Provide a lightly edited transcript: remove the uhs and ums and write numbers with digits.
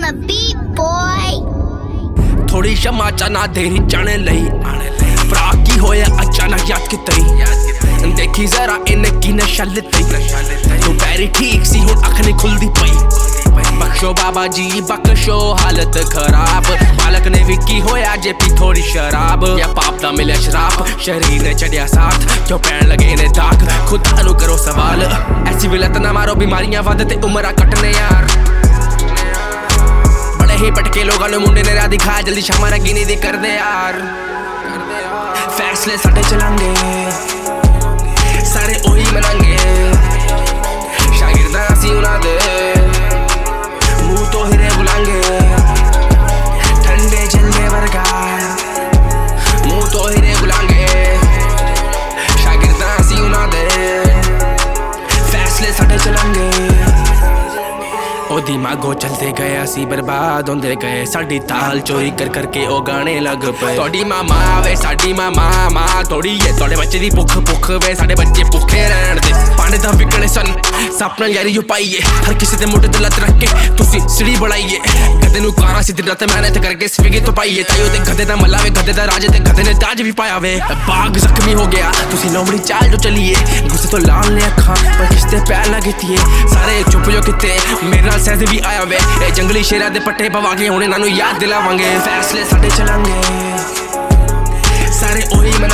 a beat boy. थोड़ी क्षमा चाहना देरी जाने लई भरा की होया अचानक याद कितई देखी जरा इन्हें की नशा लितई तू पैरी ठीक सी हुण अख नहीं खुलदी पई बख्शो बाबा जी बख्शो हालत खराब मालक ने भी की होया जे पी थोड़ी शराब या पाप दा मिले शराब शरीर ने चढ़िया साथ क्यों पैन लगे ने दाग खुदा नु करो सवाल ऐसी विलत ना मारो बीमारियां वधते उमरा कटने यार बड़े ही पटके लोगां नु मुंडे ने राह दिखाया जल्दी शामा रंगी दी कर दे यार फैसले साडे चलांगे सारे ओही मनांगे शागिर्दां असीं उन्हां दे मुंह तो हिरे बुलांगे ठंडे जलदे वर्गा मुंह तो हिरे बुलांगे शागिर्दां असीं उन्हां दे फैसले साडे चलांगे ओ दिमागो चलते गए असी बर्बाद होंदे गए साडी ताल चोरी कर करके ओ गाने लग पे तोड़ी मामा वे साडी मामा मां थोड़ी है तोड़े बच्चे दी भुख भुख वे साडे बच्चे भुखे रहन दे पाने दा विकणे सन सपना यारी जो पाइए हर किसी दे मुंडे ते लत रख के तुसी सीढ़ी बढ़ाइए गधे नु कारा सी दिन रात मेहनत करके स्विगी तो पाइए तायो ते गधे दा मल्ला वे गधे दा राजे ते गधे ने ताज भी पाया वे बाग जख्मी हो गया तुसी लोमड़ी चाल जो चलिए गुस्से तो लाल ने अखां पर किसते पैर लगी थी सारे चुप जो किते मेरे सहज भी आया वे ए जंगली शेरा दे पट्टे पवाके हुणे नानू याद दिलावांगे फैसले साडे चलांगे सारे ओही